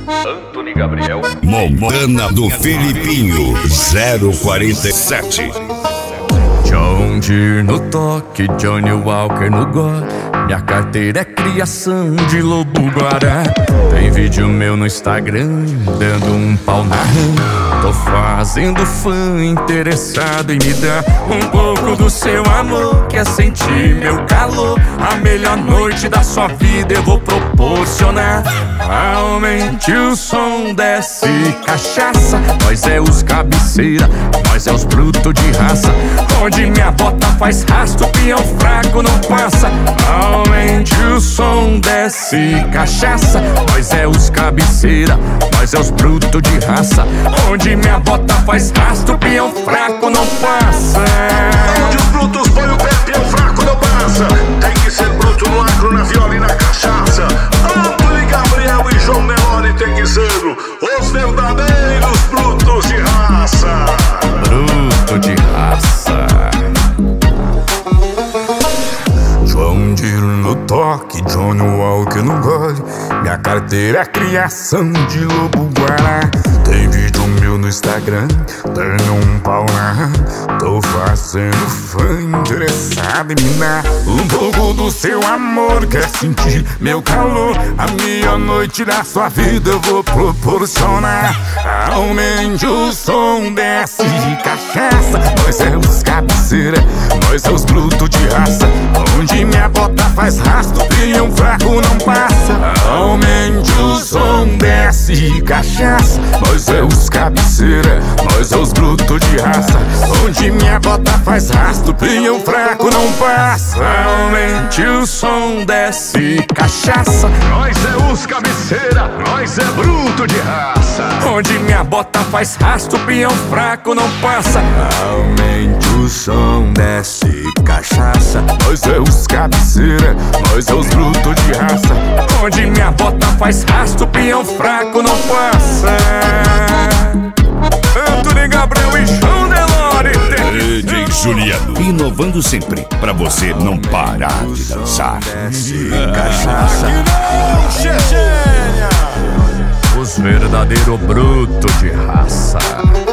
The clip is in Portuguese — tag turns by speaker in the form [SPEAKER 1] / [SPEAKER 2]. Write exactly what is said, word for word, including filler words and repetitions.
[SPEAKER 1] Antony Gabriel.
[SPEAKER 2] Montana do Filipinho, zero quarenta e sete.
[SPEAKER 3] John Deere no toque, Johnny Walker no gole. Minha carteira é criação de lobo guará. Tem vídeo meu no Instagram, dando um pau na rã. Tô fazendo fã interessado em me dar um pouco do seu amor. Quer sentir meu calor? A melhor noite da sua vida eu vou proporcionar. Aumente o som, desce cachaça. Nós é os cabeceira, nós é os brutos de raça. Onde minha bota faz rastro, peão fraco não passa. Aumente o som, desce cachaça. Nós é os cabeceira, nós é os brutos de raça. Onde minha bota faz rastro, peão fraco não passa.
[SPEAKER 4] Onde os brutos põem o pé, peão fraco não passa. Tem que ser bruto no agro, na viola e na cachaça. Antony Gabriel e João Nelore tem que ser os verdadeiros brutos de raça.
[SPEAKER 3] Bruto de raça. João Deere no toque, Johnny Walker no gole. Minha carteira é criação de lobo guará. Tem vídeo meu no Instagram, dando um pau na rã. Tô fazendo fã interessado em me dar um pouco do seu amor. Quer sentir meu calor? A melhor noite da sua vida eu vou proporcionar. Aumente o som, desce cachaça. Nós é os cabeceira, nós é os brutos de raça. Onde minha bota faz rastro, peão fraco não passa. Aumente o som, desce cachaça. Nós é os cabeceira, nós é os brutos de raça. Onde minha bota faz rastro, peão fraco não passa. Aumente o som, desce cachaça.
[SPEAKER 4] Nós é os cabeceira, nós é bruto de raça.
[SPEAKER 3] Onde minha bota faz rastro, peão fraco não passa. Aumente o som, desce cachaça. Nós é os cabeceira, nós é os brutos de raça. Onde minha bota faz rastro, peão fraco não passa. Antony Gabriel e João Nelore.
[SPEAKER 2] D J Juliano, inovando sempre, pra você não parar de dançar.
[SPEAKER 3] Desce cachaça. Os verdadeiros brutos de raça.